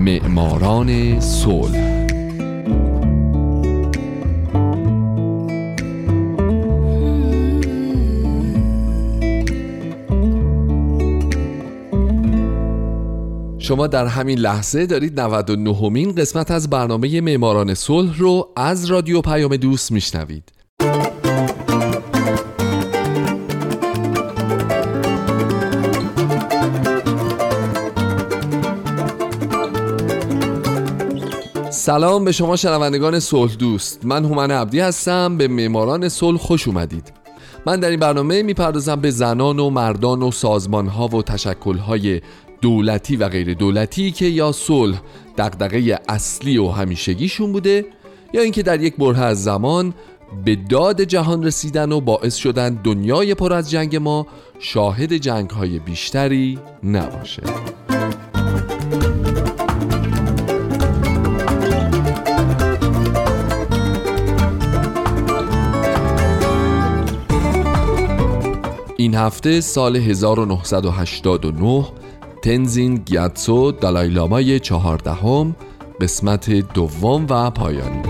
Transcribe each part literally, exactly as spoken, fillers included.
معماران صلح. شما در همین لحظه دارید نود و نهمین قسمت از برنامه معماران صلح رو از رادیو پیام دوست میشنوید. سلام به شما شنوندگان صلح دوست، من هومن عبدی هستم. به معماران صلح خوش اومدید. من در این برنامه میپردازم به زنان و مردان و سازمان‌ها و تشکل‌های دولتی و غیر دولتی که یا صلح دغدغه اصلی و همیشگیشون بوده یا اینکه در یک بره از زمان به داد جهان رسیدن و باعث شدن دنیای پر از جنگ ما شاهد جنگ‌های بیشتری نباشه. این هفته سال هزار و نهصد و هشتاد و نه تنزین گیاتسو دالای لامای چهاردهم، قسمت دوم و پایانی.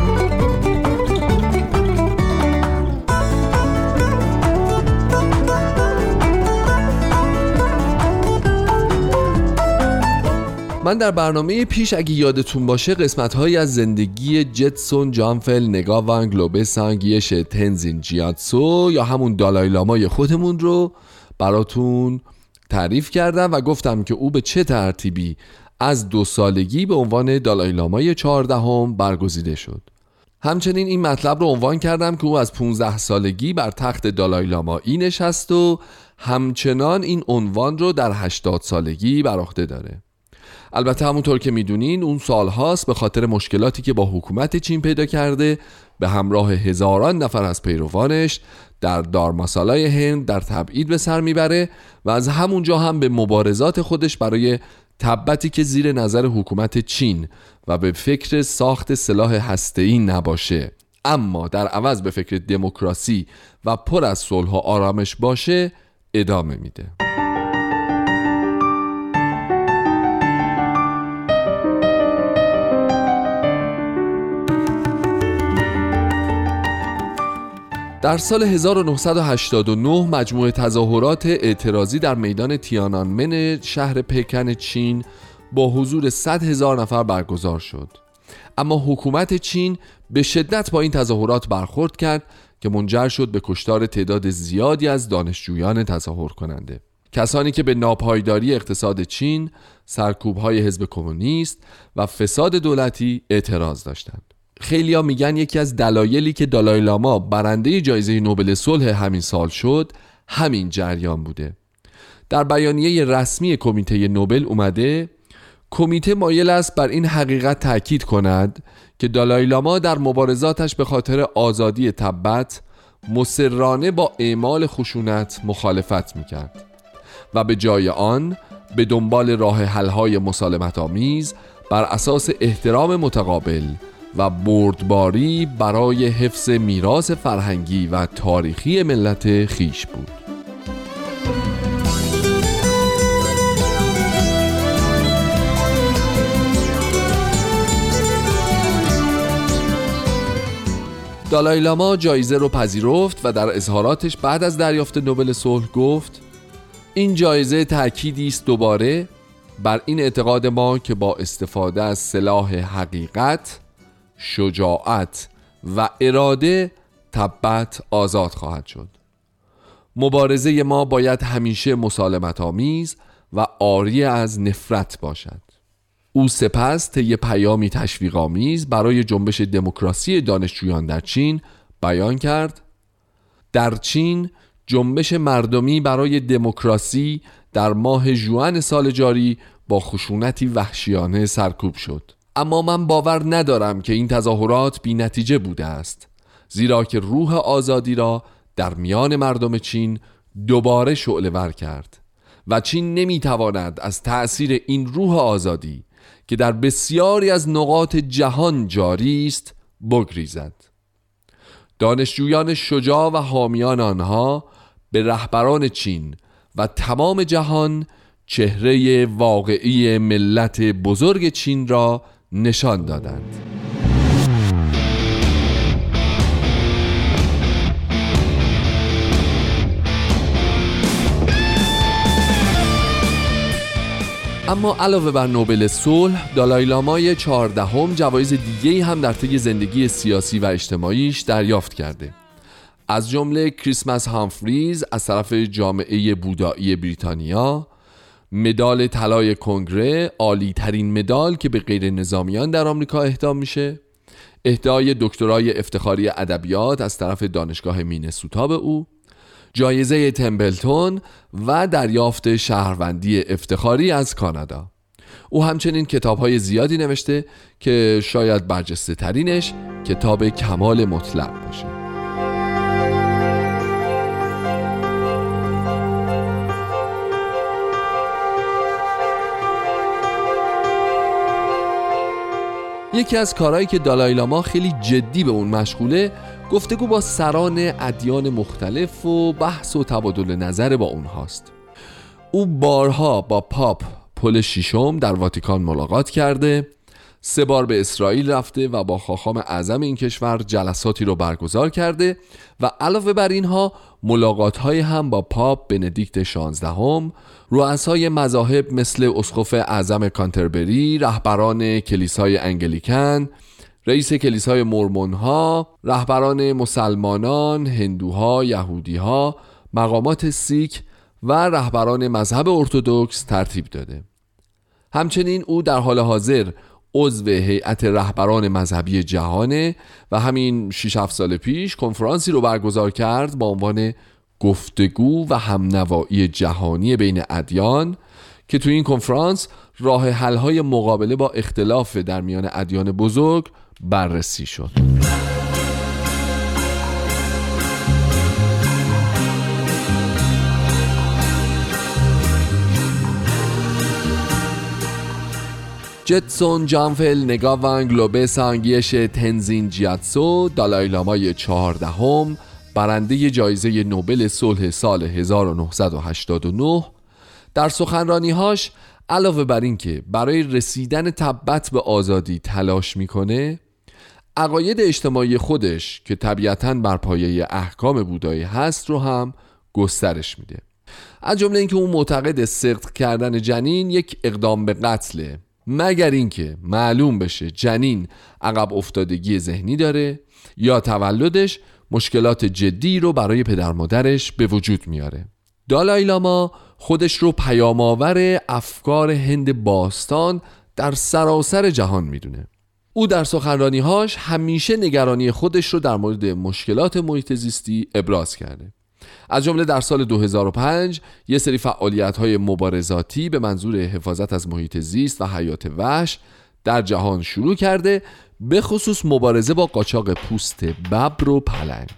من در برنامه پیش اگه یادتون باشه قسمت‌هایی از زندگی جتسون جانفل نگاوان گلوبسان گیش تنزین گیاتسو یا همون دالای لامای خودمون رو براتون تعریف کردم و گفتم که او به چه ترتیبی از دو سالگی به عنوان دالای لامای چهاردهم برگزیده شد. همچنین این مطلب رو عنوان کردم که او از پانزده سالگی بر تخت دالای لامایی نشست و همچنان این عنوان رو در هشتاد سالگی بر عهده داره. البته همونطور که میدونین اون سالهاست به خاطر مشکلاتی که با حکومت چین پیدا کرده به همراه هزاران نفر از پیروانش در دارماسالای هند در تبعید به سر میبره و از همونجا هم به مبارزات خودش برای تبتی که زیر نظر حکومت چین و به فکر ساخت سلاح هسته‌ای نباشه اما در عوض به فکر دموکراسی و پر از صلح و آرامش باشه ادامه میده. در سال هزار و نهصد و هشتاد و نه مجموعه تظاهرات اعتراضی در میدان تیانانمن شهر پکن چین با حضور صد هزار نفر برگزار شد. اما حکومت چین به شدت با این تظاهرات برخورد کرد که منجر شد به کشتار تعداد زیادی از دانشجویان تظاهر کننده، کسانی که به ناپایداری اقتصاد چین، سرکوب‌های حزب کمونیست و فساد دولتی اعتراض داشتند. خیلیا میگن یکی از دلایلی که دالای لاما برنده جایزه نوبل صلح همین سال شد همین جریان بوده. در بیانیه رسمی کمیته نوبل اومده کمیته مایل است بر این حقیقت تاکید کند که دالای لاما در مبارزاتش به خاطر آزادی تبت مصرانه با اعمال خشونت مخالفت میکرد و به جای آن به دنبال راه حل‌های مسالمت آمیز بر اساس احترام متقابل و بردباری برای حفظ میراث فرهنگی و تاریخی ملت خیش بود. دالای لاما جایزه رو پذیرفت و در اظهاراتش بعد از دریافت نوبل صلح گفت این جایزه تأکیدی است دوباره بر این اعتقاد ما که با استفاده از سلاح حقیقت، شجاعت و اراده تبت آزاد خواهد شد. مبارزه ما باید همیشه مسالمت آمیز و عاری از نفرت باشد. او سپس طی پیامی تشویق آمیز برای جنبش دموکراسی دانشجویان در چین بیان کرد: در چین جنبش مردمی برای دموکراسی در ماه ژوئن سال جاری با خشونتی وحشیانه سرکوب شد. اما من باور ندارم که این تظاهرات بی نتیجه بوده است، زیرا که روح آزادی را در میان مردم چین دوباره شعله ور کرد و چین نمیتواند از تأثیر این روح آزادی که در بسیاری از نقاط جهان جاری است بگریزد. دانشجویان شجاع و حامیان آنها به رهبران چین و تمام جهان چهره واقعی ملت بزرگ چین را نشان دادند. اما علاوه بر نوبل صلح، دالای لامای چهاردهم جوایز دیگه‌ای هم در طی زندگی سیاسی و اجتماعیش دریافت کرده، از جمله کریسمس هامفریز از طرف جامعه بودایی بریتانیا، مدال طلای کنگره، عالی ترین مدال که به غیر نظامیان در آمریکا اهدا میشه، اهدای دکترای افتخاری ادبیات از طرف دانشگاه مینسوتا به او، جایزه تمبلتون و دریافت شهروندی افتخاری از کانادا. او همچنین کتاب‌های زیادی نوشته که شاید برجسته ترینش کتاب کمال مطلق باشه. یکی از کارهایی که دالای لاما خیلی جدی به اون مشغوله، گفتگو با سران ادیان مختلف و بحث و تبادل نظر با اونهاست. او بارها با پاپ پل ششم در واتیکان ملاقات کرده، سه بار به اسرائیل رفته و با خاخام اعظم این کشور جلساتی رو برگزار کرده و علاوه بر اینها ملاقات‌های هم با پاپ بندیکت شانزدهم، رؤسای مذاهب مثل اسقف اعظم کانتربری، رهبران کلیسای انگلیکن، رئیس کلیسای مورمون‌ها، رهبران مسلمانان، هندوها، یهودیها، مقامات سیک و رهبران مذهب ارتدوکس ترتیب داده. همچنین او در حال حاضر عضو هیئت رهبران مذهبی جهانه و همین شش هفت سال پیش کنفرانسی رو برگزار کرد با عنوان گفتگو و همنوایی جهانی بین ادیان که توی این کنفرانس راه حل‌های مقابله با اختلاف در میان ادیان بزرگ بررسی شد. جتسون جانفل نگاوان گلوبه سانگیش تنزین جیاتسو، دالای لامای چهاردهم، برنده جایزه نوبل صلح سال هزار و نهصد و هشتاد و نه، در سخنرانی‌هاش علاوه بر این که برای رسیدن تبت به آزادی تلاش میکنه، عقاید اجتماعی خودش که طبیعتاً بر پایه احکام بودایی هست رو هم گسترش میده. از جمله اینکه اون معتقد سقط کردن جنین یک اقدام به قتله، مگر اینکه معلوم بشه جنین عقب افتادگی ذهنی داره یا تولدش مشکلات جدی رو برای پدر مادرش به وجود میاره. دالای لاما خودش رو پیام‌آور افکار هند باستان در سراسر جهان میدونه. او در سخنرانی‌هاش همیشه نگرانی خودش رو در مورد مشکلات محیط زیستی ابراز کرده. از جمله در سال دو هزار و پنج یه سری فعالیت‌های مبارزاتی به منظور حفاظت از محیط زیست و حیات وحش در جهان شروع کرده، به خصوص مبارزه با قاچاق پوست ببر و پلنگ.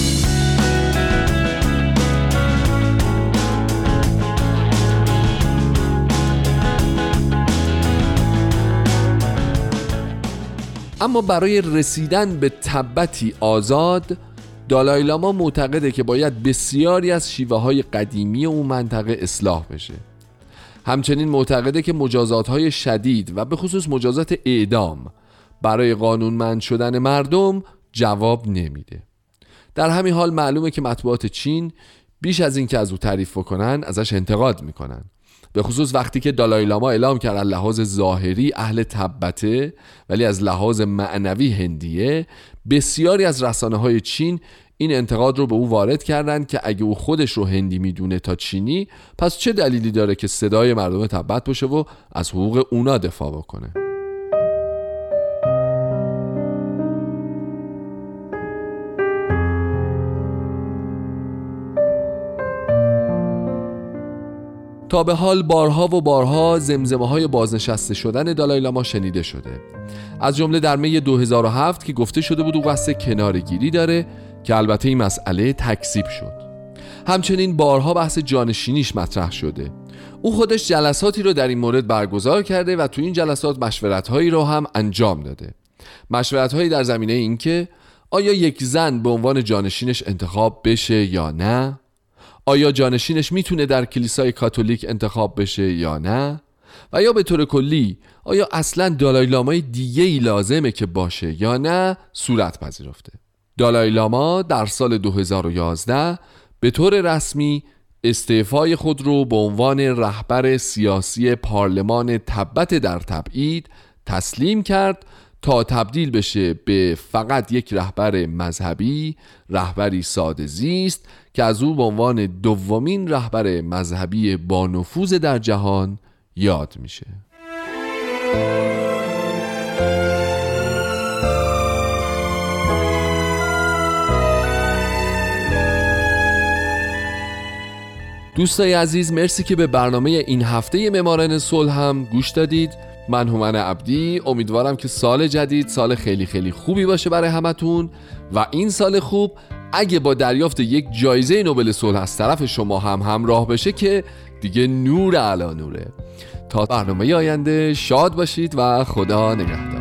اما برای رسیدن به تبتی آزاد، دالای لاما معتقده که باید بسیاری از شیوه های قدیمی اون منطقه اصلاح بشه. همچنین معتقده که مجازات های شدید و به خصوص مجازات اعدام برای قانونمند شدن مردم جواب نمیده. در همین حال معلومه که مطبوعات چین بیش از این که از او تعریف بکنن ازش انتقاد میکنن، به خصوص وقتی که دالای لاما اعلام کرد از لحاظ ظاهری اهل تبته ولی از لحاظ معنوی هندیه. بسیاری از رسانه‌های چین این انتقاد رو به او وارد کردند که اگه او خودش رو هندی میدونه تا چینی، پس چه دلیلی داره که صدای مردم تبت باشه و از حقوق اونا دفاع بکنه. تا به حال بارها و بارها زمزمه های بازنشسته شدن دالای لاما شنیده شده، از جمله در می دو هزار و هفت که گفته شده بود او قصد کناره‌گیری داره که البته این مسئله تکذیب شد. همچنین بارها بحث جانشینیش مطرح شده. او خودش جلساتی رو در این مورد برگزار کرده و تو این جلسات مشورت‌هایی رو هم انجام داده. مشورت‌هایی در زمینه این که آیا یک زن به عنوان جانشینش انتخاب بشه یا نه؟ آیا جانشینش میتونه در کلیسای کاتولیک انتخاب بشه یا نه؟ و یا به طور کلی آیا اصلا دالای لامای دیگه‌ای لازمه که باشه یا نه صورت پذیرفته؟ دالای لاما در سال دو هزار و یازده به طور رسمی استعفای خود رو به عنوان رهبر سیاسی پارلمان تبت در تبعید تسلیم کرد تا تبدیل بشه به فقط یک رهبر مذهبی، رهبری ساده زیست که از او به عنوان دومین رهبر مذهبی با نفوذ در جهان یاد میشه. دوستای عزیز، مرسی که به برنامه این هفته معماران صلح هم گوش دادید. من هومن عبدی، امیدوارم که سال جدید سال خیلی خیلی خوبی باشه برای همتون و این سال خوب اگه با دریافت یک جایزه نوبل صلح از طرف شما هم همراه بشه که دیگه نور علی نوره. تا برنامه آینده شاد باشید و خدا نگهدار.